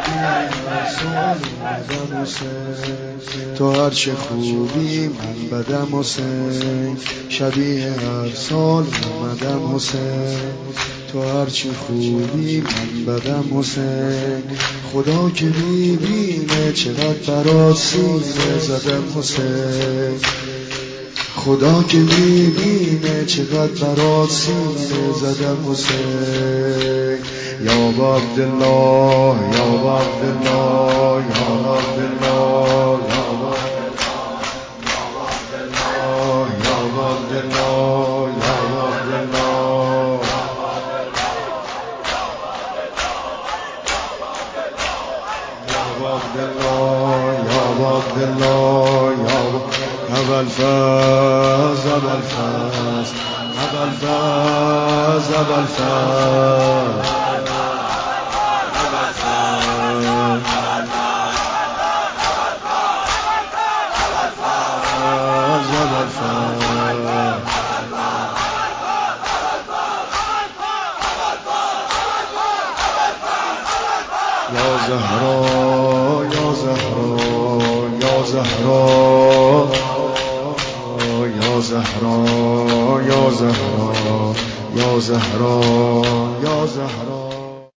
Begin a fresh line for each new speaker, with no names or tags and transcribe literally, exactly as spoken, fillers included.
اومدم حسین، تو هرچه خوبی من بدم حسین، شبیه هر سال اومدم حسین، تو هرچه خوبی من بدم حسین، خدا که میبینه چقدر برات سینه زدم حسین، خدا که میبینه چقدر برات سینه زدم حسین. یا عبدالله یا عبدالله یا عبدالله یا عبدالله یا عبدالله یا عبدالله یا ابوالفضل ابوالفضل ابوالفضل ابوالفضل یا زهرا یا زهرا یا زهرا یا زهرا یا زهرا یا زهرا یا زهرا